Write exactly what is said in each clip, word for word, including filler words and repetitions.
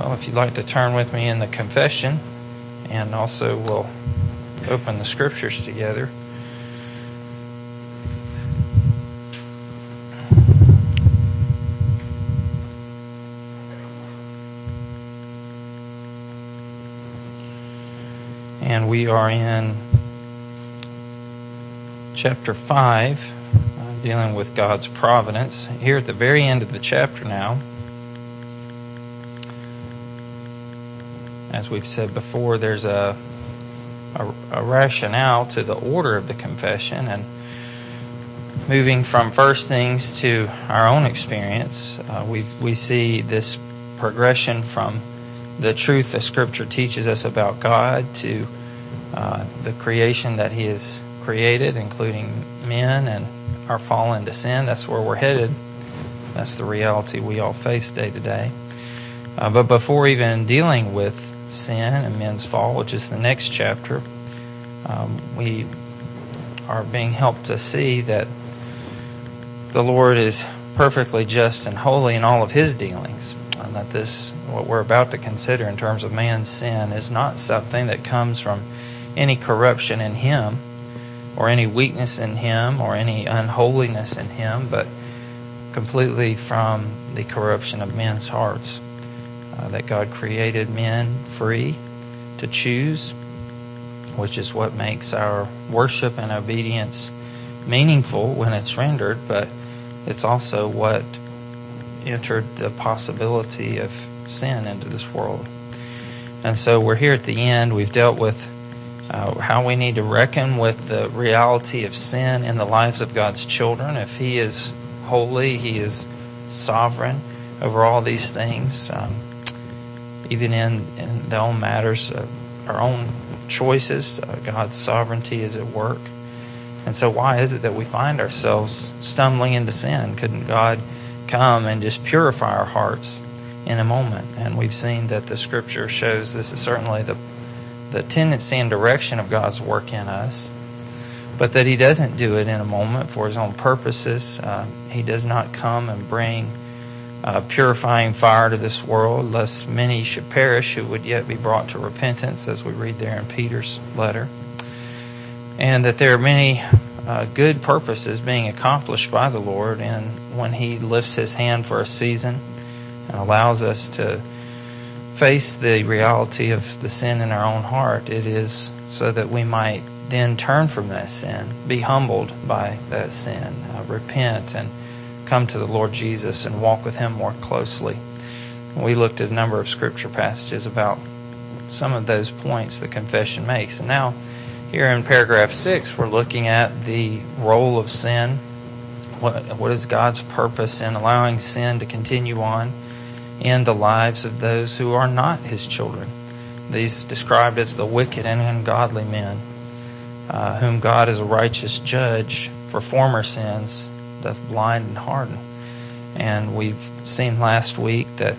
Well, if you'd like to turn with me in the confession, and also we'll open the scriptures together. And we are in chapter five, uh, dealing with God's providence. Here at the very end of the chapter now, as we've said before, there's a, a, a rationale to the order of the confession, and moving from first things to our own experience, uh, we we see this progression from the truth that Scripture teaches us about God to uh, the creation that He has created, including men and our fall into sin. That's where we're headed. That's the reality we all face day to day. Uh, but before even dealing with sin and men's fall, which is the next chapter, um, we are being helped to see that the Lord is perfectly just and holy in all of His dealings, and that this, what we're about to consider in terms of man's sin, is not something that comes from any corruption in Him, or any weakness in Him, or any unholiness in Him, but completely from the corruption of men's hearts. Uh, that God created men free to choose, which is what makes our worship and obedience meaningful when it's rendered, but it's also what entered the possibility of sin into this world. And so we're here at the end. We've dealt with uh, how we need to reckon with the reality of sin in the lives of God's children. If He is holy, He is sovereign over all these things. Um, Even in, in the own matters of our own choices, uh, God's sovereignty is at work. And so why is it that we find ourselves stumbling into sin? Couldn't God come and just purify our hearts in a moment? And we've seen that the Scripture shows this is certainly the, the tendency and direction of God's work in us, but that He doesn't do it in a moment for His own purposes. Uh, he does not come and bring Uh, purifying fire to this world, lest many should perish who would yet be brought to repentance, as we read there in Peter's letter. And that there are many uh, good purposes being accomplished by the Lord, and when He lifts His hand for a season and allows us to face the reality of the sin in our own heart, it is so that we might then turn from that sin, be humbled by that sin, uh, repent, and come to the Lord Jesus and walk with Him more closely. We looked at a number of scripture passages about some of those points the confession makes. And now, here in paragraph six, we're looking at the role of sin. What, what is God's purpose in allowing sin to continue on in the lives of those who are not His children? These described as the wicked and ungodly men, uh, whom God is a righteous judge for former sins, doth blind and harden. And we've seen last week that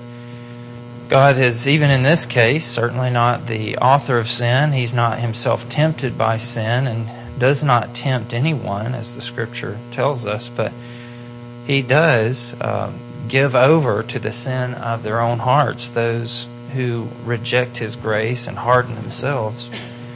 God is, even in this case, certainly not the author of sin. He's not Himself tempted by sin and does not tempt anyone, as the Scripture tells us, but He does uh, give over to the sin of their own hearts, those who reject His grace and harden themselves.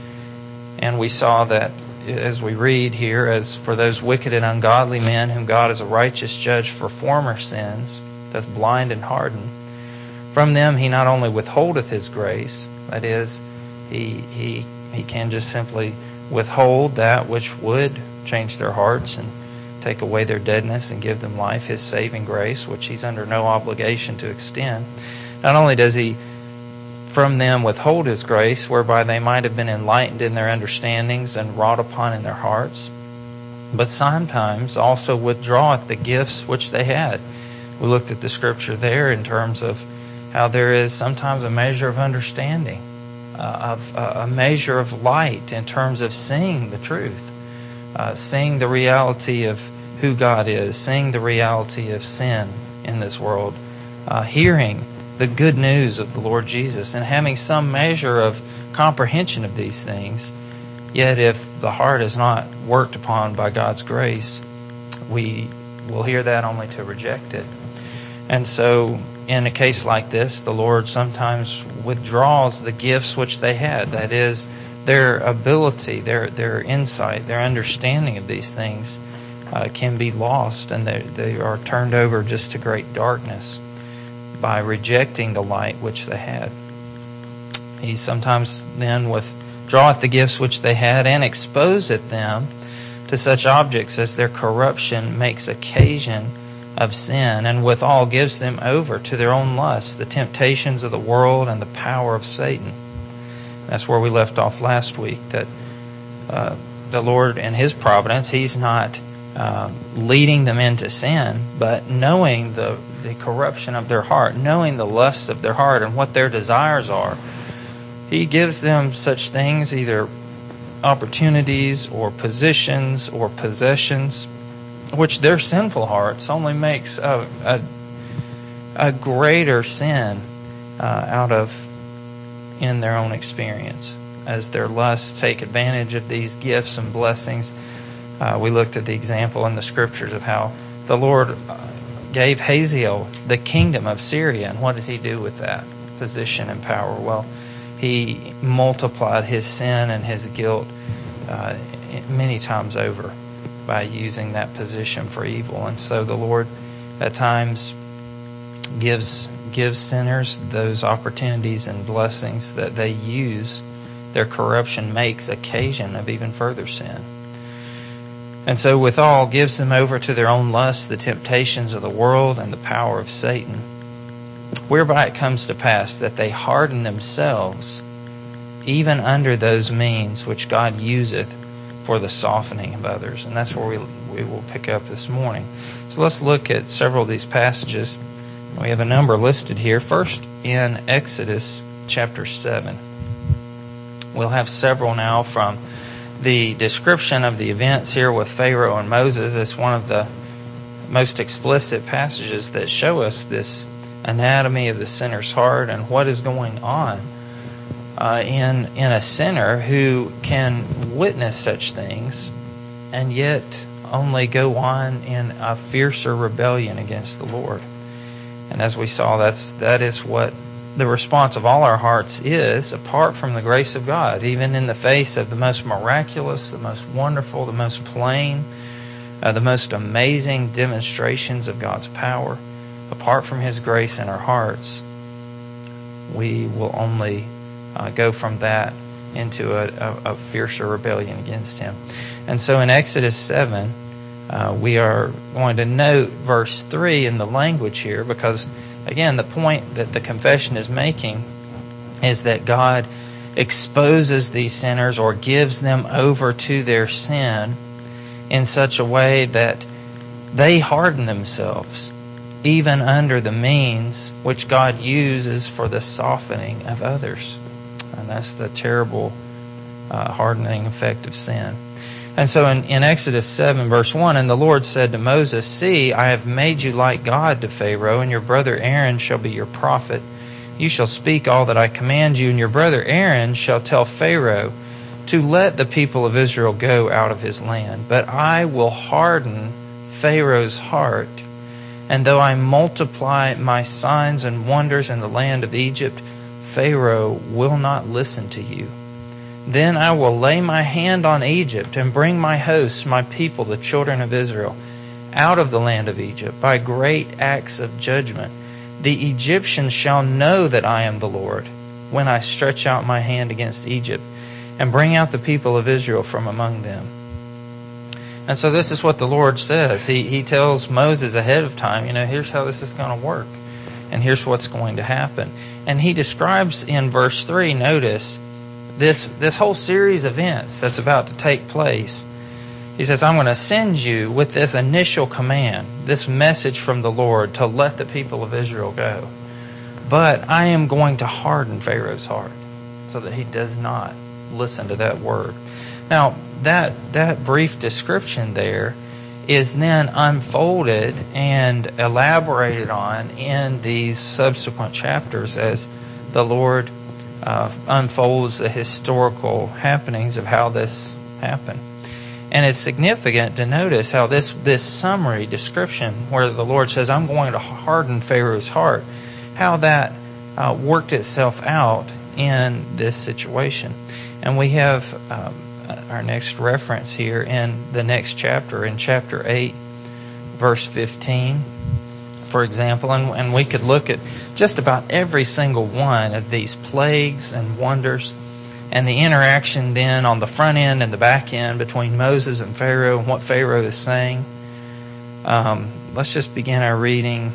And we saw that, as we read here, as for those wicked and ungodly men whom God is a righteous judge for former sins, doth blind and harden. From them He not only withholdeth His grace, that is, He He He can just simply withhold that which would change their hearts and take away their deadness and give them life, His saving grace, which He's under no obligation to extend. Not only does He from them withhold His grace, whereby they might have been enlightened in their understandings and wrought upon in their hearts, but sometimes also withdraweth the gifts which they had. We looked at the Scripture there in terms of how there is sometimes a measure of understanding, uh, of uh, a measure of light in terms of seeing the truth, uh, seeing the reality of who God is, seeing the reality of sin in this world, uh, hearing the good news of the Lord Jesus, and having some measure of comprehension of these things. Yet if the heart is not worked upon by God's grace, we will hear that only to reject it. And so in a case like this, the Lord sometimes withdraws the gifts which they had. That is, their ability, their their insight, their understanding of these things uh, can be lost, and they, they are turned over just to great darkness by rejecting the light which they had. He sometimes then withdraweth the gifts which they had, and exposeth them to such objects as their corruption makes occasion of sin, and withal gives them over to their own lusts, the temptations of the world, and the power of Satan. That's where we left off last week, that uh, the Lord in His providence, He's not uh, leading them into sin, but knowing the, the corruption of their heart, knowing the lust of their heart and what their desires are, He gives them such things, either opportunities or positions or possessions, which their sinful hearts only makes a, a, a greater sin uh, out of in their own experience, as their lusts take advantage of these gifts and blessings. Uh, we looked at the example in the Scriptures of how the Lord gave Hazael the kingdom of Syria, and what did He do with that position and power? Well, He multiplied his sin and his guilt uh, many times over by using that position for evil. And so the Lord at times gives gives sinners those opportunities and blessings that they use. Their corruption makes occasion of even further sin. And so withal gives them over to their own lusts, the temptations of the world, and the power of Satan, whereby it comes to pass that they harden themselves even under those means which God useth for the softening of others. And that's where we we will pick up this morning. So let's look at several of these passages. We have a number listed here. First, in Exodus chapter seven. We'll have several now from the description of the events here with Pharaoh and Moses. It's one of the most explicit passages that show us this anatomy of the sinner's heart and what is going on uh, in in a sinner who can witness such things and yet only go on in a fiercer rebellion against the Lord. And as we saw, that's that is what the response of all our hearts is, apart from the grace of God, even in the face of the most miraculous, the most wonderful, the most plain, uh, the most amazing demonstrations of God's power. Apart from His grace in our hearts, we will only uh, go from that into a, a, a fiercer rebellion against Him. And so in Exodus seven, uh, we are going to note verse three in the language here, because, again, the point that the confession is making is that God exposes these sinners or gives them over to their sin in such a way that they harden themselves even under the means which God uses for the softening of others. And that's the terrible uh, hardening effect of sin. And so in, in Exodus seven, verse one, "And the Lord said to Moses, See, I have made you like God to Pharaoh, and your brother Aaron shall be your prophet. You shall speak all that I command you, and your brother Aaron shall tell Pharaoh to let the people of Israel go out of his land. But I will harden Pharaoh's heart, and though I multiply my signs and wonders in the land of Egypt, Pharaoh will not listen to you. Then I will lay my hand on Egypt and bring my hosts, my people, the children of Israel, out of the land of Egypt by great acts of judgment. The Egyptians shall know that I am the Lord when I stretch out my hand against Egypt and bring out the people of Israel from among them." And so this is what the Lord says. He, he tells Moses ahead of time, you know, here's how this is going to work. And here's what's going to happen. And he describes in verse three, notice, this, this whole series of events that's about to take place. He says, I'm going to send you with this initial command, this message from the Lord to let the people of Israel go. But I am going to harden Pharaoh's heart so that he does not listen to that word. Now, that that brief description there is then unfolded and elaborated on in these subsequent chapters as the Lord uh, unfolds the historical happenings of how this happened. And it's significant to notice how this, this summary description where the Lord says, I'm going to harden Pharaoh's heart, how that uh, worked itself out in this situation. And we have um, our next reference here in the next chapter, in chapter eight, verse fifteen, for example. And, and we could look at just about every single one of these plagues and wonders, and the interaction then on the front end and the back end between Moses and Pharaoh and what Pharaoh is saying. Um, let's just begin our reading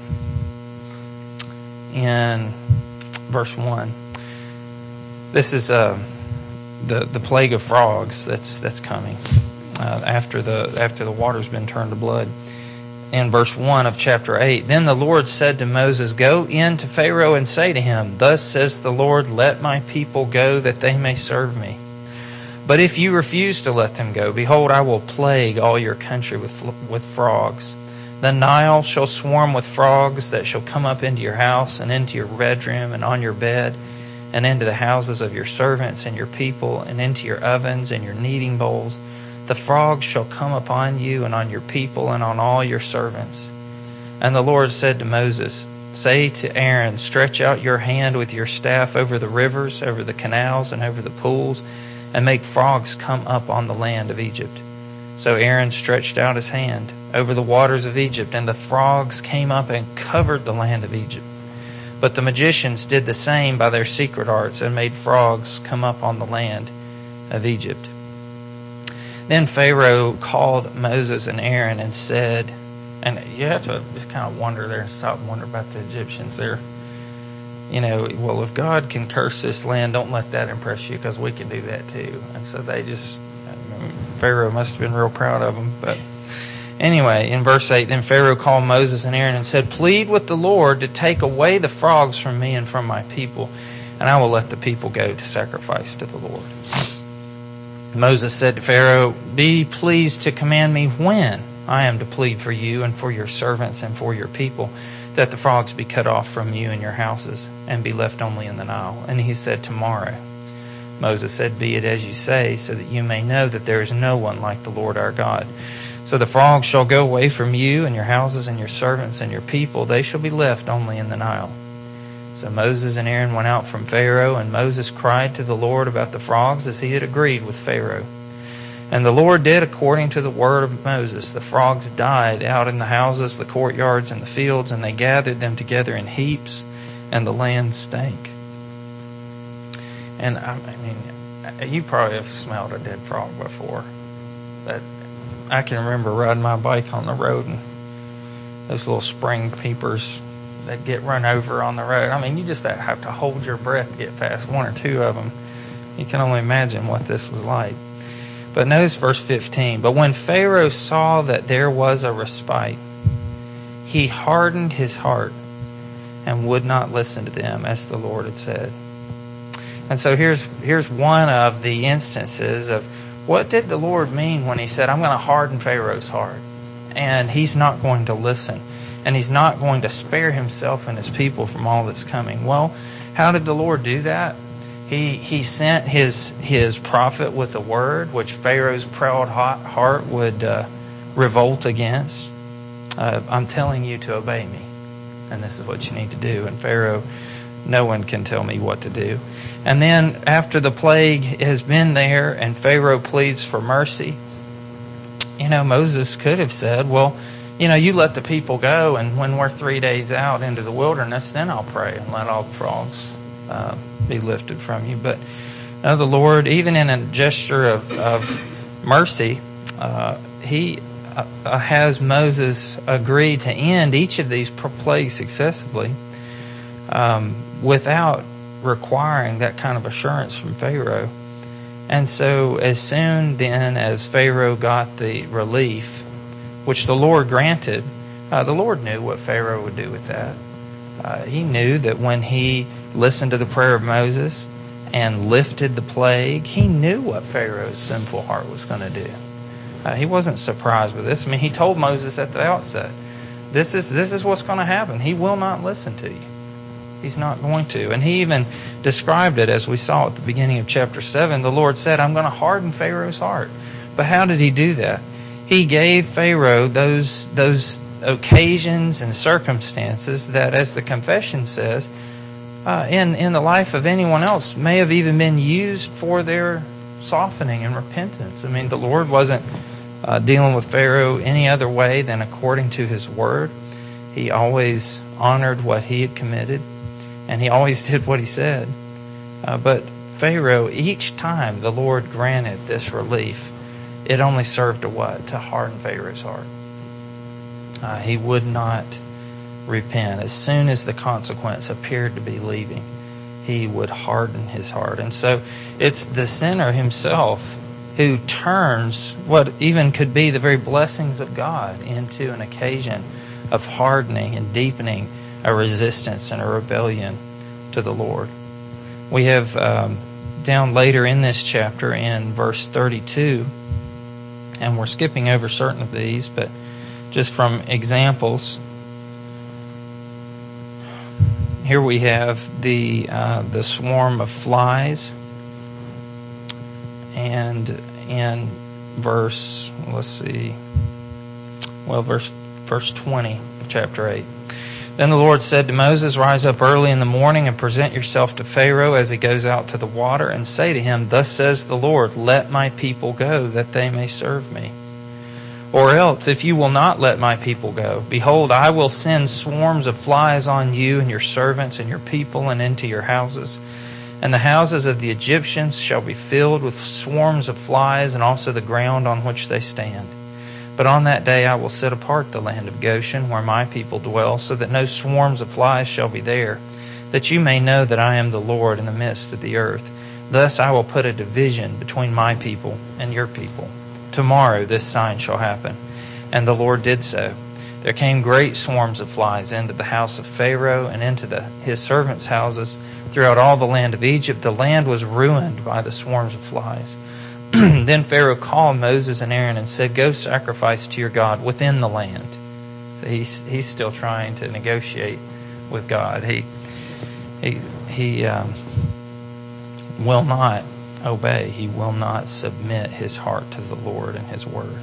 in verse one. This is uh, the the plague of frogs that's that's coming uh, after the after the water's been turned to blood. In verse one of chapter eight, then the Lord said to Moses, "Go in to Pharaoh and say to him, Thus says the Lord, let my people go that they may serve me. But if you refuse to let them go, behold, I will plague all your country with with frogs. The Nile shall swarm with frogs that shall come up into your house and into your bedroom and on your bed and into the houses of your servants and your people and into your ovens and your kneading bowls. The frogs shall come upon you and on your people and on all your servants." And the Lord said to Moses, "Say to Aaron, stretch out your hand with your staff over the rivers, over the canals, and over the pools, and make frogs come up on the land of Egypt." So Aaron stretched out his hand over the waters of Egypt, and the frogs came up and covered the land of Egypt. But the magicians did the same by their secret arts, and made frogs come up on the land of Egypt. Then Pharaoh called Moses and Aaron and said, and you have to just kind of wonder there and stop and wonder about the Egyptians. They're, you know, well, if God can curse this land, don't let that impress you, because we can do that too. And so they just, I mean, Pharaoh must have been real proud of them. But anyway, in verse eight, then Pharaoh called Moses and Aaron and said, "Plead with the Lord to take away the frogs from me and from my people, and I will let the people go to sacrifice to the Lord." Moses said to Pharaoh, "Be pleased to command me when I am to plead for you and for your servants and for your people, that the frogs be cut off from you and your houses, and be left only in the Nile." And he said, "Tomorrow." Moses said, "Be it as you say, so that you may know that there is no one like the Lord our God. So the frogs shall go away from you and your houses and your servants and your people. They shall be left only in the Nile." So Moses and Aaron went out from Pharaoh, and Moses cried to the Lord about the frogs as he had agreed with Pharaoh. And the Lord did according to the word of Moses. The frogs died out in the houses, the courtyards, and the fields, and they gathered them together in heaps, and the land stank. And I mean, you probably have smelled a dead frog before. That I can remember riding my bike on the road, and those little spring peepers that get run over on the road. I mean, you just have to hold your breath to get past one or two of them. You can only imagine what this was like. But notice verse fifteen. But when Pharaoh saw that there was a respite, he hardened his heart and would not listen to them, as the Lord had said. And so here's here's one of the instances of what did the Lord mean when he said, "I'm going to harden Pharaoh's heart, and he's not going to listen, and he's not going to spare himself and his people from all that's coming." Well, how did the Lord do that? He he sent his his prophet with a word which Pharaoh's proud heart would uh, revolt against. Uh, "I'm telling you to obey me, and this is what you need to do." And Pharaoh, "No one can tell me what to do." And then after the plague has been there and Pharaoh pleads for mercy, you know, Moses could have said, "Well, you know, you let the people go, and when we're three days out into the wilderness, then I'll pray and let all the frogs uh, be lifted from you." But no, the Lord, even in a gesture of, of mercy, uh, he uh, has Moses agree to end each of these plagues successively um, without requiring that kind of assurance from Pharaoh. And so as soon then as Pharaoh got the relief, which the Lord granted, uh, the Lord knew what Pharaoh would do with that. Uh, he knew that when he listened to the prayer of Moses and lifted the plague, he knew what Pharaoh's sinful heart was going to do. Uh, he wasn't surprised with this. I mean, he told Moses at the outset, this is this is what's going to happen. He will not listen to you. He's not going to. And he even described it as we saw at the beginning of chapter seven. The Lord said, "I'm going to harden Pharaoh's heart." But how did he do that? He gave Pharaoh those those occasions and circumstances that, as the confession says, uh, in, in the life of anyone else may have even been used for their softening and repentance. I mean, the Lord wasn't uh, dealing with Pharaoh any other way than according to his word. He always honored what he had committed, and he always did what he said. Uh, but Pharaoh, each time the Lord granted this relief, it only served to what? To harden Pharaoh's heart. Uh, he would not repent. As soon as the consequence appeared to be leaving, he would harden his heart. And so it's the sinner himself who turns what even could be the very blessings of God into an occasion of hardening and deepening a resistance and a rebellion to the Lord. We have um, down later in this chapter in verse thirty-two, and we're skipping over certain of these, but just from examples, here we have the uh, the swarm of flies, and in verse, let's see, well, verse verse twenty of chapter eight. Then the Lord said to Moses, "Rise up early in the morning and present yourself to Pharaoh as he goes out to the water, and say to him, 'Thus says the Lord, let my people go, that they may serve me. Or else, if you will not let my people go, behold, I will send swarms of flies on you and your servants and your people and into your houses. And the houses of the Egyptians shall be filled with swarms of flies, and also the ground on which they stand. But on that day I will set apart the land of Goshen, where my people dwell, so that no swarms of flies shall be there, that you may know that I am the Lord in the midst of the earth. Thus I will put a division between my people and your people. Tomorrow this sign shall happen.' And the Lord did so. There came great swarms of flies into the house of Pharaoh and into the, his servants' houses throughout all the land of Egypt. The land was ruined by the swarms of flies. Then Pharaoh called Moses and Aaron and said, 'Go sacrifice to your God within the land.'" So he's he's still trying to negotiate with God. He he he um, will not obey. He will not submit his heart to the Lord and his word.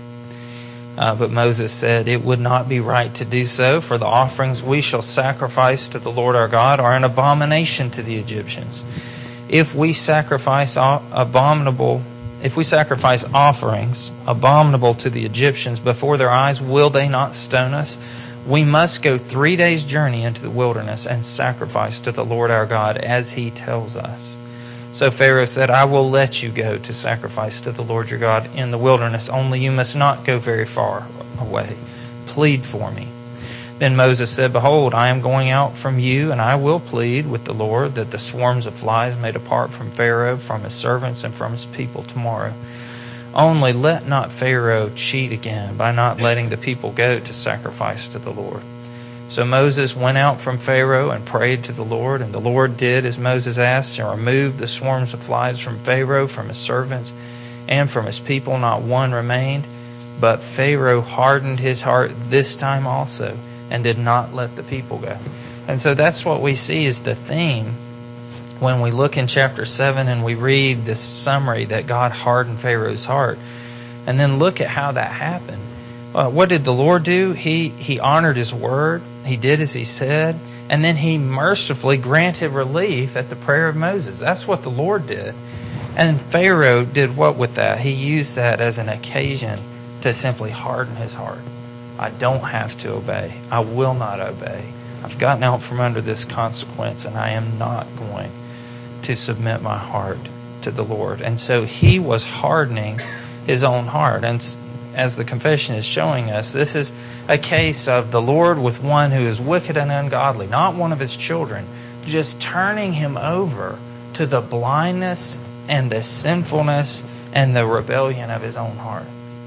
Uh, but Moses said, "It would not be right to do so, for the offerings we shall sacrifice to the Lord our God are an abomination to the Egyptians. If we sacrifice abominable If we sacrifice offerings abominable to the Egyptians before their eyes, will they not stone us? We must go three days' journey into the wilderness and sacrifice to the Lord our God as he tells us." So Pharaoh said, "I will let you go to sacrifice to the Lord your God in the wilderness, only you must not go very far away. Plead for me." Then Moses said, "Behold, I am going out from you, and I will plead with the Lord that the swarms of flies may depart from Pharaoh, from his servants, and from his people tomorrow. Only let not Pharaoh cheat again by not letting the people go to sacrifice to the Lord." So Moses went out from Pharaoh and prayed to the Lord, and the Lord did as Moses asked, and removed the swarms of flies from Pharaoh, from his servants, and from his people. Not one remained. But Pharaoh hardened his heart this time also, and did not let the people go. And so that's what we see is the theme when we look in chapter seven and we read this summary that God hardened Pharaoh's heart. And then look at how that happened. Uh, what did the Lord do? He, he honored his word. He did as he said. And then he mercifully granted relief at the prayer of Moses. That's what the Lord did. And Pharaoh did what with that? He used that as an occasion to simply harden his heart. I don't have to obey. I will not obey. I've gotten out from under this consequence, and I am not going to submit my heart to the Lord. And so he was hardening his own heart. And as the confession is showing us, this is a case of the Lord with one who is wicked and ungodly, not one of his children, just turning him over to the blindness and the sinfulness and the rebellion of his own heart,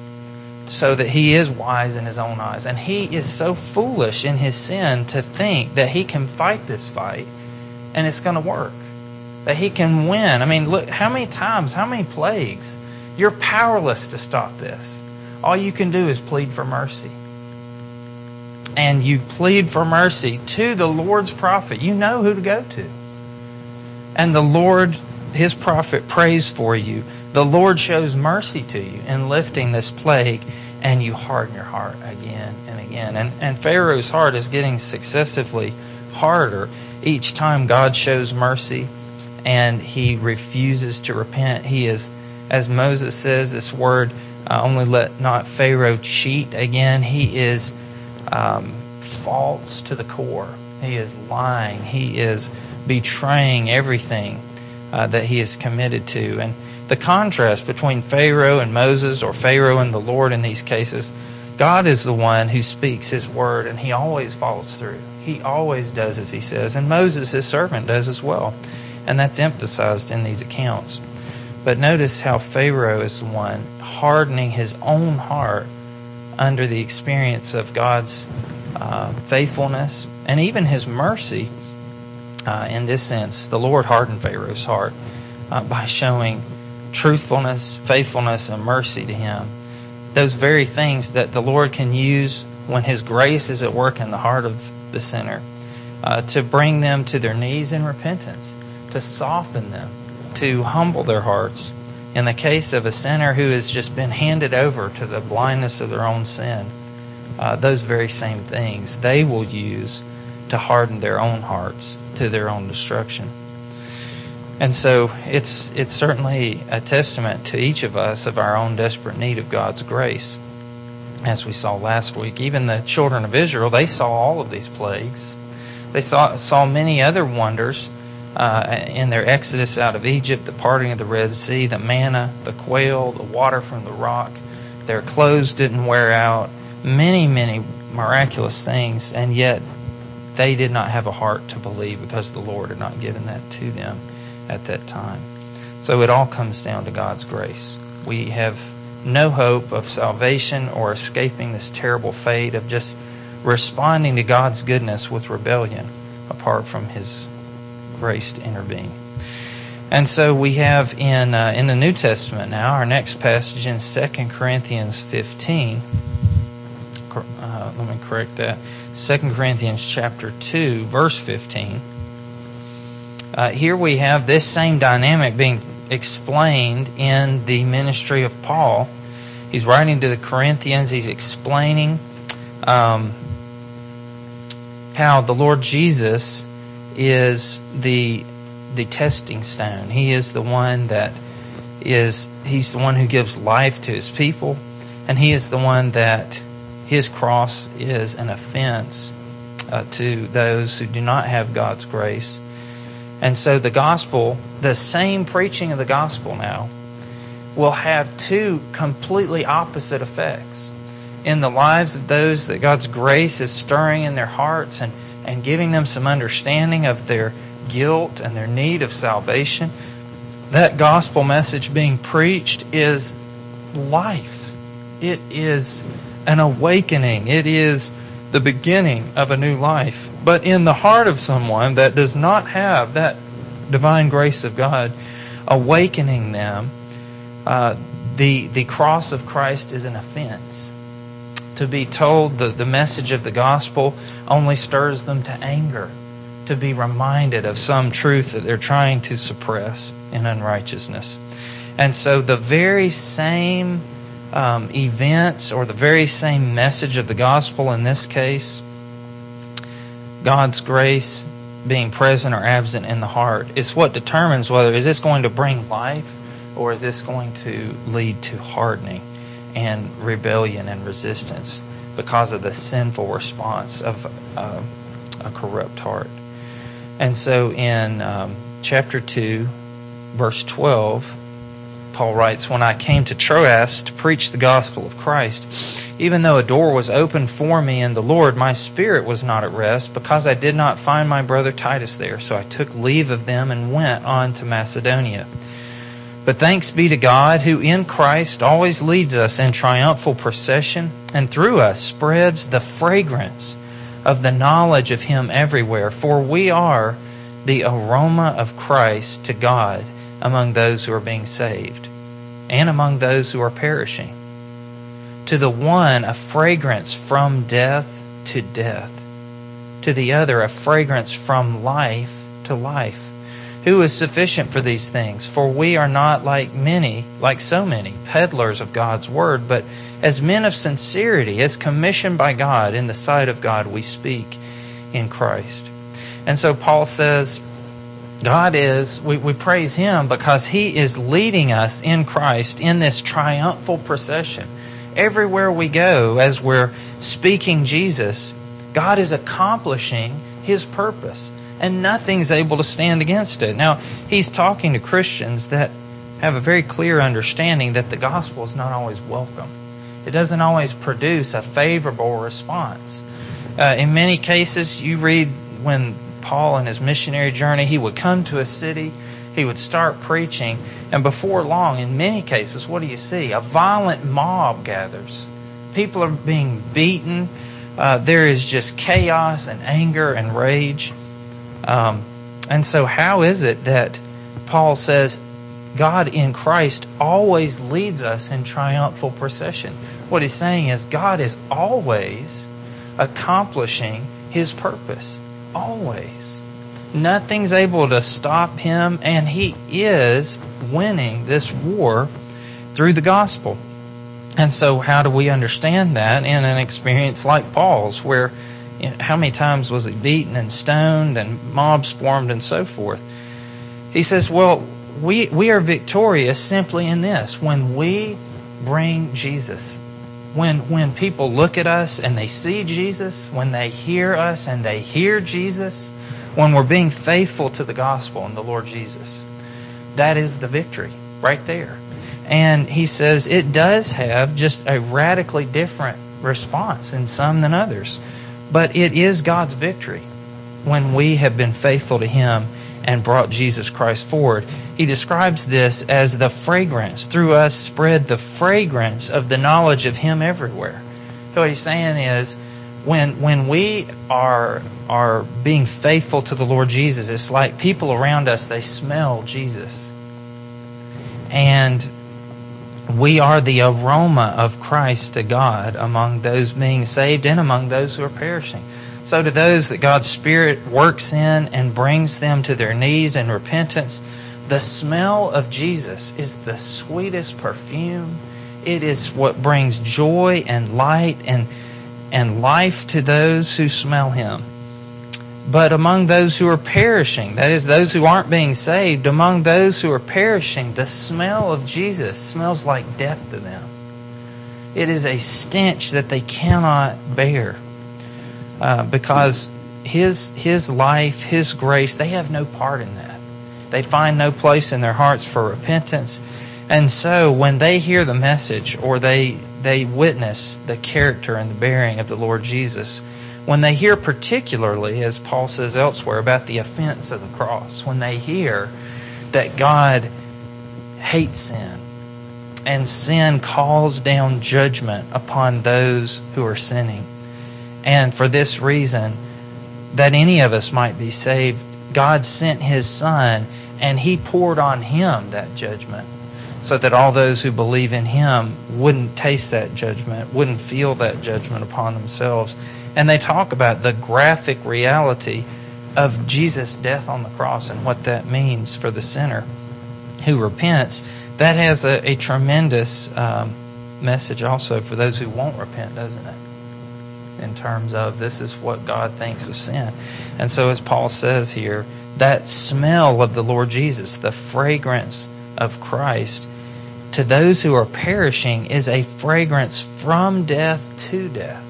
so that he is wise in his own eyes. And he is so foolish in his sin to think that he can fight this fight and it's going to work, that he can win. I mean, look, how many times, how many plagues? You're powerless to stop this. All you can do is plead for mercy. And you plead for mercy to the Lord's prophet. You know who to go to. And the Lord, his prophet, prays for you. The Lord shows mercy to you in lifting this plague, and you harden your heart again and again. And, and Pharaoh's heart is getting successively harder each time God shows mercy and he refuses to repent. He is, as Moses says, this word, uh, only let not Pharaoh cheat again. He is um, false to the core. He is lying. He is betraying everything uh, that he is committed to. And the contrast between Pharaoh and Moses, or Pharaoh and the Lord in these cases, God is the one who speaks his word, and he always follows through. He always does as he says, and Moses, his servant, does as well. And that's emphasized in these accounts. But notice how Pharaoh is the one hardening his own heart under the experience of God's uh, faithfulness and even his mercy. Uh, in this sense, the Lord hardened Pharaoh's heart uh, by showing truthfulness, faithfulness, and mercy to him. Those very things that the Lord can use when his grace is at work in the heart of the sinner, uh, to bring them to their knees in repentance, to soften them, to humble their hearts. In the case of a sinner who has just been handed over to the blindness of their own sin, uh, those very same things they will use to harden their own hearts to their own destruction. And so it's it's certainly a testament to each of us of our own desperate need of God's grace. As we saw last week, even the children of Israel, they saw all of these plagues. They saw saw many other wonders uh, in their exodus out of Egypt, the parting of the Red Sea, the manna, the quail, the water from the rock. Their clothes didn't wear out. Many, many miraculous things, and yet they did not have a heart to believe because the Lord had not given that to them at that time. So it all comes down to God's grace. We have no hope of salvation or escaping this terrible fate of just responding to God's goodness with rebellion apart from his grace to intervene. And so we have in uh, in the New Testament now, our next passage in Second Corinthians fifteen. Uh, let me correct that. Second Corinthians chapter two, verse fifteen. Uh, here we have this same dynamic being explained in the ministry of Paul. He's writing to the Corinthians. He's explaining um, how the Lord Jesus is the the testing stone. He is the one that is, he's the one who gives life to his people, and he is the one that his cross is an offense uh, to those who do not have God's grace. And so the gospel, the same preaching of the gospel now, will have two completely opposite effects in the lives of those that God's grace is stirring in their hearts and, and giving them some understanding of their guilt and their need of salvation. That gospel message being preached is life. It is an awakening. It is the beginning of a new life. But in the heart of someone that does not have that divine grace of God awakening them, uh, the the cross of Christ is an offense. To be told the, the message of the gospel only stirs them to anger, to be reminded of some truth that they're trying to suppress in unrighteousness. And so the very same Um, events or the very same message of the gospel in this case, God's grace being present or absent in the heart, is what determines whether is this going to bring life or is this going to lead to hardening and rebellion and resistance because of the sinful response of uh, a corrupt heart. And so in um, chapter two, verse twelve, Paul writes, "When I came to Troas to preach the gospel of Christ, even though a door was opened for me in the Lord, my spirit was not at rest, because I did not find my brother Titus there. So I took leave of them and went on to Macedonia. But thanks be to God, who in Christ always leads us in triumphal procession, and through us spreads the fragrance of the knowledge of Him everywhere. For we are the aroma of Christ to God among those who are being saved, and among those who are perishing. To the one, a fragrance from death to death. To the other, a fragrance from life to life. Who is sufficient for these things? For we are not like many, like so many, peddlers of God's word, but as men of sincerity, as commissioned by God, in the sight of God, we speak in Christ. And so Paul says, God is, we, we praise Him because He is leading us in Christ in this triumphal procession. Everywhere we go, as we're speaking Jesus, God is accomplishing His purpose, and nothing's able to stand against it. Now, He's talking to Christians that have a very clear understanding that the gospel is not always welcome. It doesn't always produce a favorable response. Uh, in many cases, you read when Paul in his missionary journey, he would come to a city, he would start preaching, and before long, in many cases, what do you see? A violent mob gathers. People are being beaten. Uh, there is just chaos and anger and rage. Um, and so how is it that Paul says God in Christ always leads us in triumphal procession? What he's saying is God is always accomplishing His purpose. Always. Nothing's able to stop Him, and He is winning this war through the gospel. And so how do we understand that in an experience like Paul's, where, you know, how many times was he beaten and stoned and mobs formed and so forth? He says, well, we, we are victorious simply in this: when we bring Jesus. When, when people look at us and they see Jesus, when they hear us and they hear Jesus, when we're being faithful to the gospel and the Lord Jesus, that is the victory right there. And he says it does have just a radically different response in some than others. But it is God's victory when we have been faithful to Him and brought Jesus Christ forward. He describes this as the fragrance. Through us spread the fragrance of the knowledge of Him everywhere. So what he's saying is, when when we are are being faithful to the Lord Jesus, it's like people around us, they smell Jesus. And we are the aroma of Christ to God among those being saved and among those who are perishing. So to those that God's Spirit works in and brings them to their knees in repentance, the smell of Jesus is the sweetest perfume. It is what brings joy and light and, and life to those who smell Him. But among those who are perishing, that is, those who aren't being saved, among those who are perishing, the smell of Jesus smells like death to them. It is a stench that they cannot bear. Uh, because his his life, His grace, they have no part in that. They find no place in their hearts for repentance. And so when they hear the message, or they they witness the character and the bearing of the Lord Jesus, when they hear particularly, as Paul says elsewhere, about the offense of the cross, when they hear that God hates sin, and sin calls down judgment upon those who are sinning, and for this reason, that any of us might be saved, God sent His Son, and He poured on Him that judgment, so that all those who believe in Him wouldn't taste that judgment, wouldn't feel that judgment upon themselves. And they talk about the graphic reality of Jesus' death on the cross and what that means for the sinner who repents. That has a, a tremendous um, message also for those who won't repent, doesn't it? In terms of this is what God thinks of sin. And so as Paul says here, that smell of the Lord Jesus, the fragrance of Christ, to those who are perishing is a fragrance from death to death.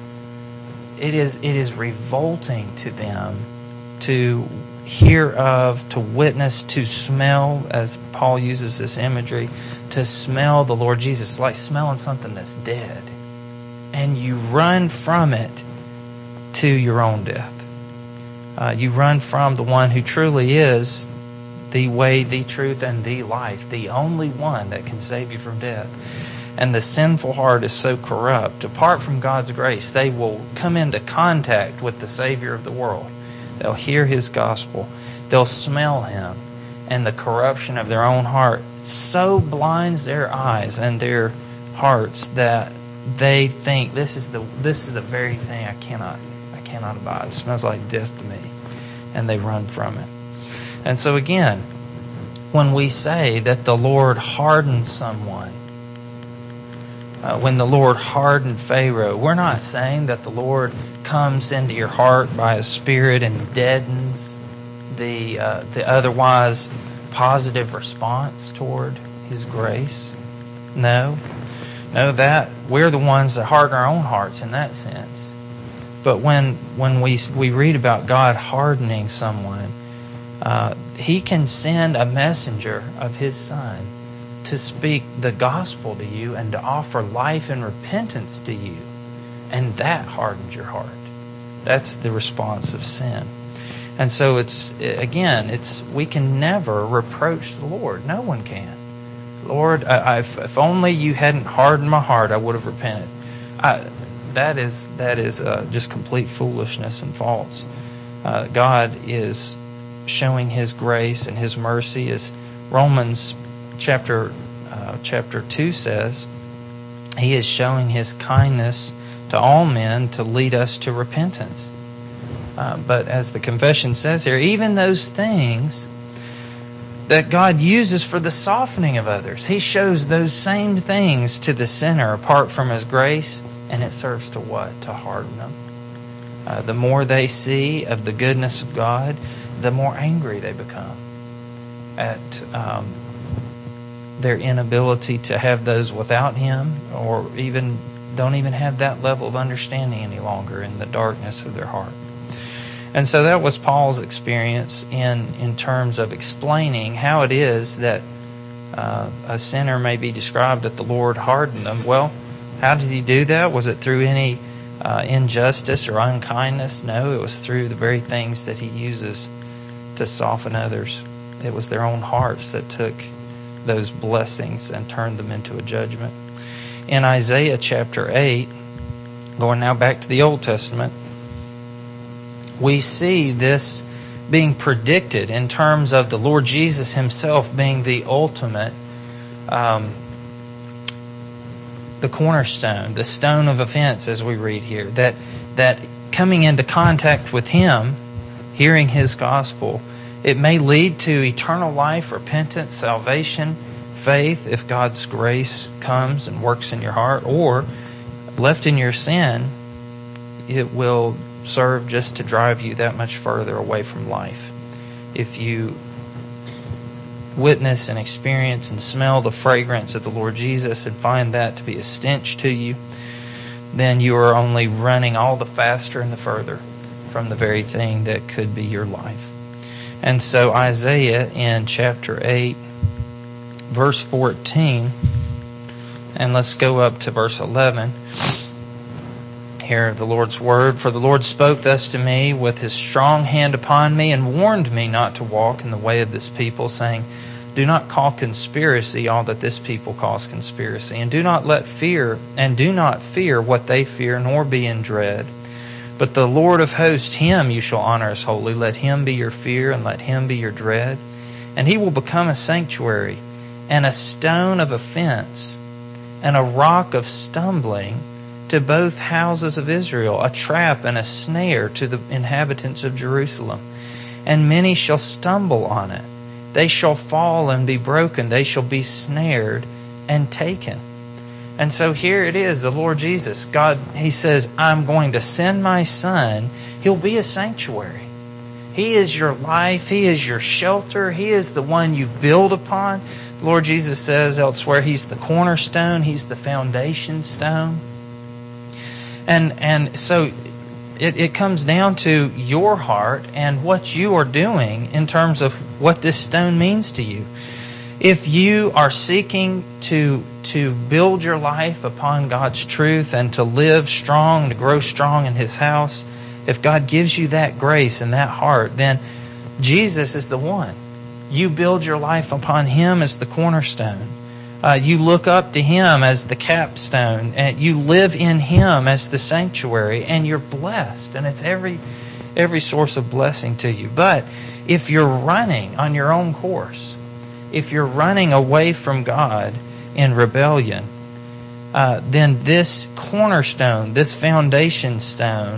It is, it is revolting to them to hear of, to witness, to smell, as Paul uses this imagery, to smell the Lord Jesus. It's like smelling something that's dead. And you run from it to your own death. Uh, you run from the one who truly is the way, the truth, and the life, the only one that can save you from death. And the sinful heart is so corrupt. Apart from God's grace, they will come into contact with the Savior of the world. They'll hear His gospel. They'll smell Him. And the corruption of their own heart so blinds their eyes and their hearts that they think this is the this is the very thing I cannot I cannot abide. It smells like death to me. And they run from it. And so again, when we say that the Lord hardened someone, uh, when the Lord hardened Pharaoh, we're not saying that the Lord comes into your heart by a spirit and deadens the uh, the otherwise positive response toward His grace. No. No, that we're the ones that harden our own hearts in that sense. But when when we we read about God hardening someone, uh, He can send a messenger of His Son to speak the gospel to you and to offer life and repentance to you. And that hardens your heart. That's the response of sin. And so it's, again, it's we can never reproach the Lord. No one can. Lord, I, if, if only you hadn't hardened my heart, I would have repented. I, that is that is uh, just complete foolishness and false. Uh, God is showing His grace and His mercy, as Romans chapter uh, chapter two says. He is showing His kindness to all men to lead us to repentance. Uh, but as the confession says here, even those things that God uses for the softening of others, He shows those same things to the sinner apart from His grace, and it serves to what? To harden them. Uh, the more they see of the goodness of God, the more angry they become at um, their inability to have those without Him, or even don't even have that level of understanding any longer in the darkness of their heart. And so that was Paul's experience in, in terms of explaining how it is that uh, a sinner may be described that the Lord hardened them. Well, how did He do that? Was it through any uh, injustice or unkindness? No, it was through the very things that He uses to soften others. It was their own hearts that took those blessings and turned them into a judgment. In Isaiah chapter eight, going now back to the Old Testament, we see this being predicted in terms of the Lord Jesus Himself being the ultimate, um, the cornerstone, the stone of offense, as we read here. That that coming into contact with Him, hearing His gospel, it may lead to eternal life, repentance, salvation, faith, if God's grace comes and works in your heart, or left in your sin, it will serve just to drive you that much further away from life. If you witness and experience and smell the fragrance of the Lord Jesus and find that to be a stench to you, then you are only running all the faster and the further from the very thing that could be your life. And so Isaiah in chapter eight, verse fourteen, and let's go up to verse eleven. Hear the Lord's word. For the Lord spoke thus to me with His strong hand upon me, and warned me not to walk in the way of this people, saying, do not call conspiracy all that this people calls conspiracy, and do not let fear, and do not fear what they fear, nor be in dread. But the Lord of hosts, Him you shall honor as holy. Let Him be your fear, and let Him be your dread. And He will become a sanctuary, and a stone of offense, and a rock of stumbling to both houses of Israel, a trap and a snare to the inhabitants of Jerusalem. And many shall stumble on it. They shall fall and be broken. They shall be snared and taken. And so here it is, the Lord Jesus, God, He says, I'm going to send my Son. He'll be a sanctuary. He is your life. He is your shelter. He is the one you build upon. The Lord Jesus says elsewhere, He's the cornerstone. He's the foundation stone. And and so it, it comes down to your heart and what you are doing in terms of what this stone means to you. If you are seeking to to build your life upon God's truth and to live strong, to grow strong in His house, if God gives you that grace and that heart, then Jesus is the one. You build your life upon Him as the cornerstone. Uh, you look up to Him as the capstone, and you live in Him as the sanctuary, and you're blessed, and it's every every source of blessing to you. But if you're running on your own course, if you're running away from God in rebellion, uh, then this cornerstone, this foundation stone,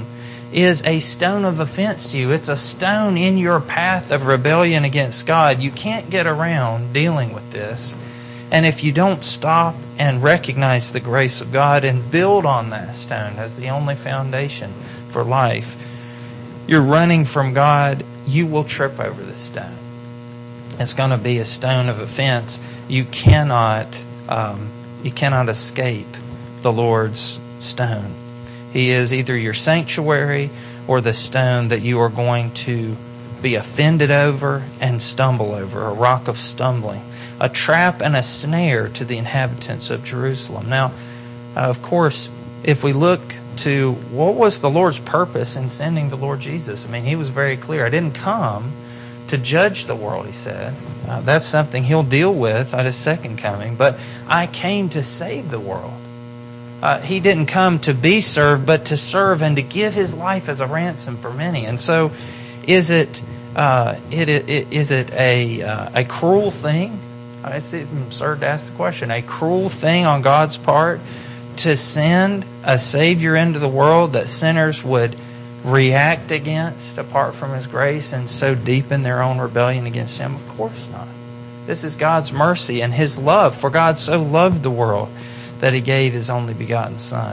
is a stone of offense to you. It's a stone in your path of rebellion against God. You can't get around dealing with this. And if you don't stop and recognize the grace of God and build on that stone as the only foundation for life, you're running from God, you will trip over the stone. It's going to be a stone of offense. You cannot, um, you cannot escape the Lord's stone. He is either your sanctuary or the stone that you are going to be offended over and stumble over, a rock of stumbling, a trap and a snare to the inhabitants of Jerusalem. Now, of course, if we look to what was the Lord's purpose in sending the Lord Jesus, I mean, He was very clear. I didn't come to judge the world, He said. Uh, that's something He'll deal with at His second coming. But I came to save the world. Uh, he didn't come to be served, but to serve and to give His life as a ransom for many. And so, is it uh, it, it is it a uh, a cruel thing? It's absurd to ask the question. A cruel thing on God's part to send a Savior into the world that sinners would react against apart from His grace and so deepen their own rebellion against Him? Of course not. This is God's mercy and His love. For God so loved the world that He gave His only begotten Son.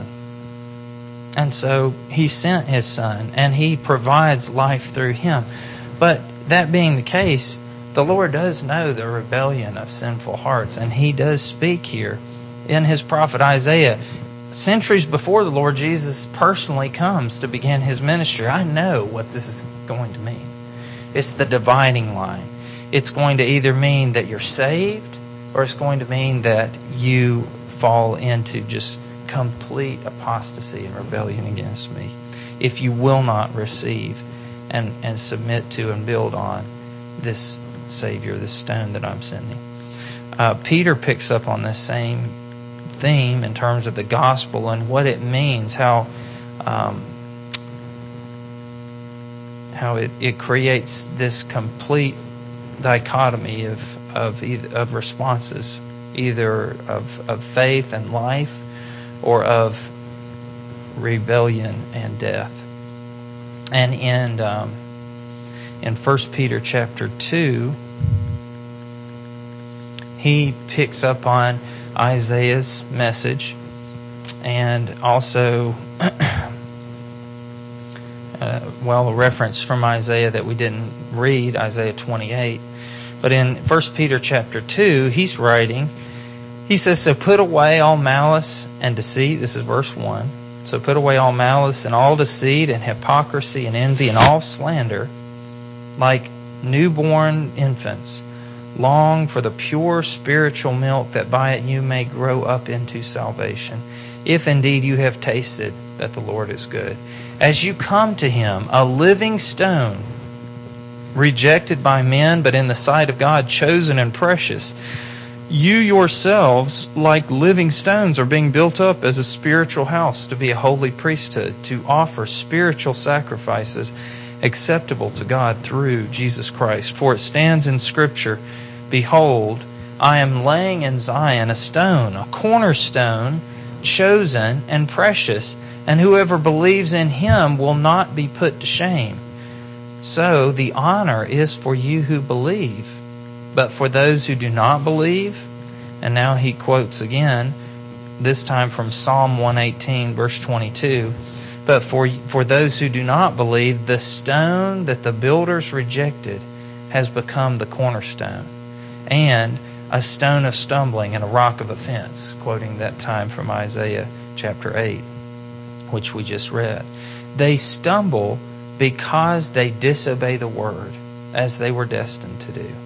And so He sent His Son, and He provides life through Him. But that being the case, the Lord does know the rebellion of sinful hearts, and He does speak here in His prophet Isaiah. Centuries before the Lord Jesus personally comes to begin His ministry, I know what this is going to mean. It's the dividing line. It's going to either mean that you're saved, or it's going to mean that you fall into just complete apostasy and rebellion against me if you will not receive and, and submit to and build on this Savior, this stone that I'm sending. Uh, Peter picks up on this same theme in terms of the gospel and what it means, how um, how it, it creates this complete dichotomy of of of responses, either of, of faith and life or of rebellion and death. And in um, in First Peter chapter two, he picks up on Isaiah's message and also uh, well a reference from Isaiah that we didn't read, Isaiah twenty-eight. But in First Peter chapter two, he's writing, he says, so put away all malice and deceit. This is verse one. So put away all malice and all deceit and hypocrisy and envy and all slander. Like newborn infants, long for the pure spiritual milk, that by it you may grow up into salvation, if indeed you have tasted that the Lord is good. As you come to Him, a living stone, rejected by men, but in the sight of God, chosen and precious, you yourselves, like living stones, are being built up as a spiritual house to be a holy priesthood, to offer spiritual sacrifices acceptable to God through Jesus Christ. For it stands in Scripture, behold, I am laying in Zion a stone, a cornerstone, chosen and precious, and whoever believes in Him will not be put to shame. So the honor is for you who believe. But for those who do not believe, and now he quotes again, this time from Psalm one eighteen, verse twenty-two, but for, for those who do not believe, the stone that the builders rejected has become the cornerstone, and a stone of stumbling and a rock of offense, quoting that time from Isaiah chapter eight, which we just read. They stumble because they disobey the word, as they were destined to do.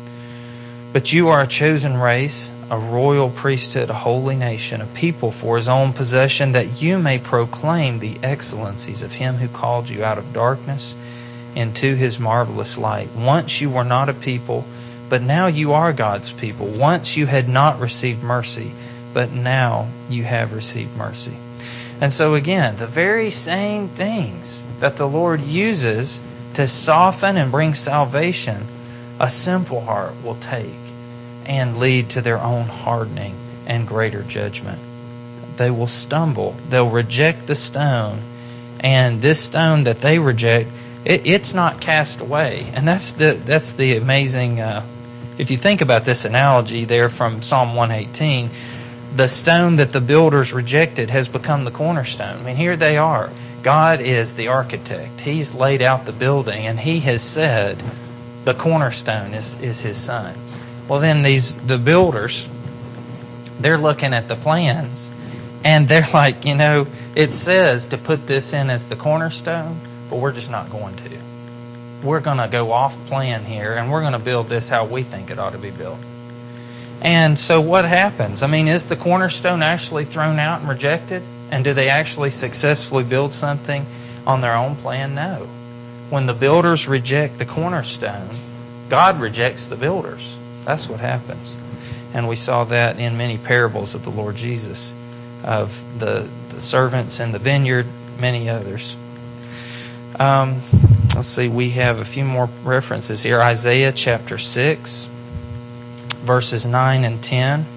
But you are a chosen race, a royal priesthood, a holy nation, a people for His own possession, that you may proclaim the excellencies of Him who called you out of darkness into His marvelous light. Once you were not a people, but now you are God's people. Once you had not received mercy, but now you have received mercy. And so again, the very same things that the Lord uses to soften and bring salvation, a simple heart will take and lead to their own hardening and greater judgment. They will stumble. They'll reject the stone And this stone that they reject, it, it's not cast away. And that's the that's the amazing, uh, if you think about this analogy there from Psalm one eighteen, the stone that the builders rejected has become the cornerstone. I mean, here they are. God is the architect. He's laid out the building, and He has said the cornerstone is, is His Son. Well, then these the builders, they're looking at the plans, and they're like, you know, it says to put this in as the cornerstone, but we're just not going to. We're going to go off plan here, and we're going to build this how we think it ought to be built. And so what happens? I mean, is the cornerstone actually thrown out and rejected? And do they actually successfully build something on their own plan? No. When the builders reject the cornerstone, God rejects the builders. That's what happens. And we saw that in many parables of the Lord Jesus, of the, the servants in the vineyard, many others. Um, let's see, we have a few more references here. Isaiah chapter six, verses nine and ten.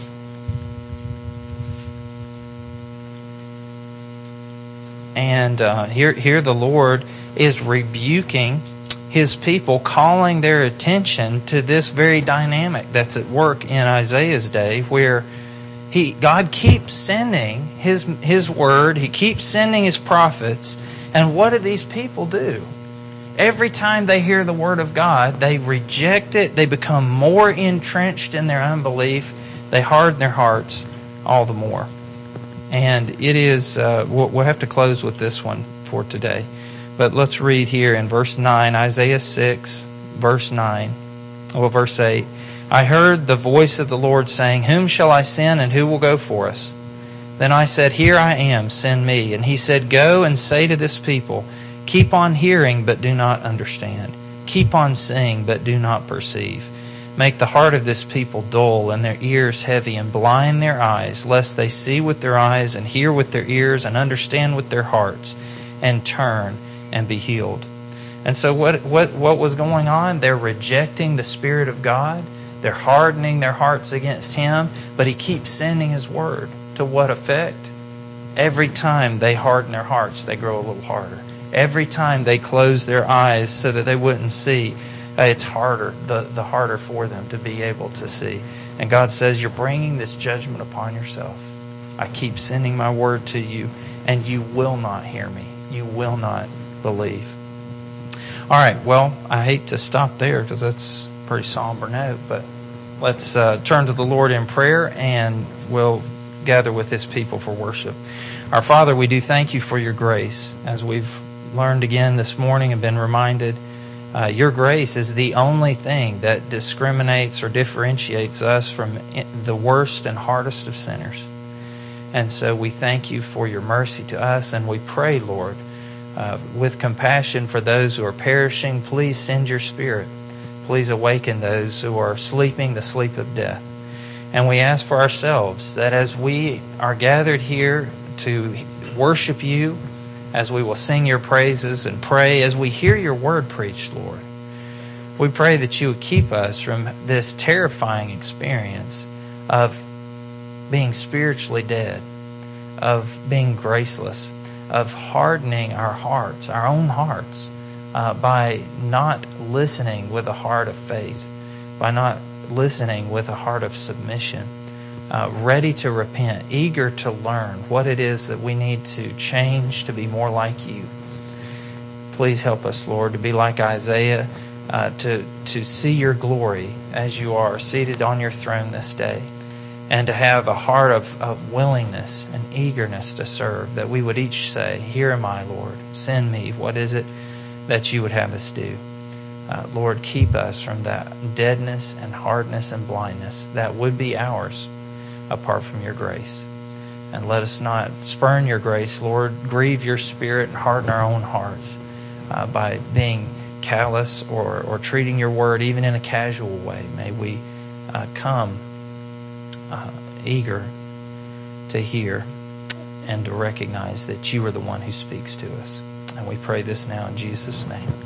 And uh, here, here the Lord is rebuking His people, calling their attention to this very dynamic that's at work in Isaiah's day, where he God keeps sending His His word, He keeps sending His prophets, and what do these people do? Every time they hear the word of God, they reject it, they become more entrenched in their unbelief, they harden their hearts all the more. And it is, uh, we'll, we'll have to close with this one for today. But let's read here in verse nine, Isaiah six, verse nine, or verse eight. I heard the voice of the Lord saying, Whom shall I send, and who will go for us? Then I said, Here I am, send me. And He said, Go and say to this people, Keep on hearing, but do not understand. Keep on seeing, but do not perceive. Make the heart of this people dull, and their ears heavy, and blind their eyes, lest they see with their eyes, and hear with their ears, and understand with their hearts, and turn and be healed. And so what, what, what was going on? They're rejecting the Spirit of God. They're hardening their hearts against Him, but He keeps sending His word. To what effect? Every time they harden their hearts, they grow a little harder. Every time they close their eyes so that they wouldn't see, it's harder, the, the harder for them to be able to see. And God says, you're bringing this judgment upon yourself. I keep sending my word to you, and you will not hear me. You will not believe. All right, well, I hate to stop there because that's a pretty somber note, but let's uh, turn to the Lord in prayer, and we'll gather with His people for worship. Our Father, we do thank You for Your grace. As we've learned again this morning and been reminded, Uh, your grace is the only thing that discriminates or differentiates us from the worst and hardest of sinners. And so we thank You for Your mercy to us, and we pray, Lord, uh, with compassion for those who are perishing, please send Your Spirit. Please awaken those who are sleeping the sleep of death. And we ask for ourselves that as we are gathered here to worship You, as we will sing Your praises and pray, as we hear Your word preached, Lord, we pray that You would keep us from this terrifying experience of being spiritually dead, of being graceless, of hardening our hearts, our own hearts, uh, by not listening with a heart of faith, by not listening with a heart of submission, Uh, ready to repent, eager to learn what it is that we need to change to be more like You. Please help us, Lord, to be like Isaiah, uh, to, to see Your glory as You are seated on Your throne this day, and to have a heart of, of willingness and eagerness to serve, that we would each say, Here am I, Lord, send me. What is it that You would have us do? Uh, Lord, keep us from that deadness and hardness and blindness that would be ours apart from Your grace. And let us not spurn Your grace, Lord, grieve Your Spirit and harden our own hearts uh, by being callous or, or treating Your word even in a casual way. May we uh, come uh, eager to hear and to recognize that You are the one who speaks to us. And we pray this now in Jesus' name.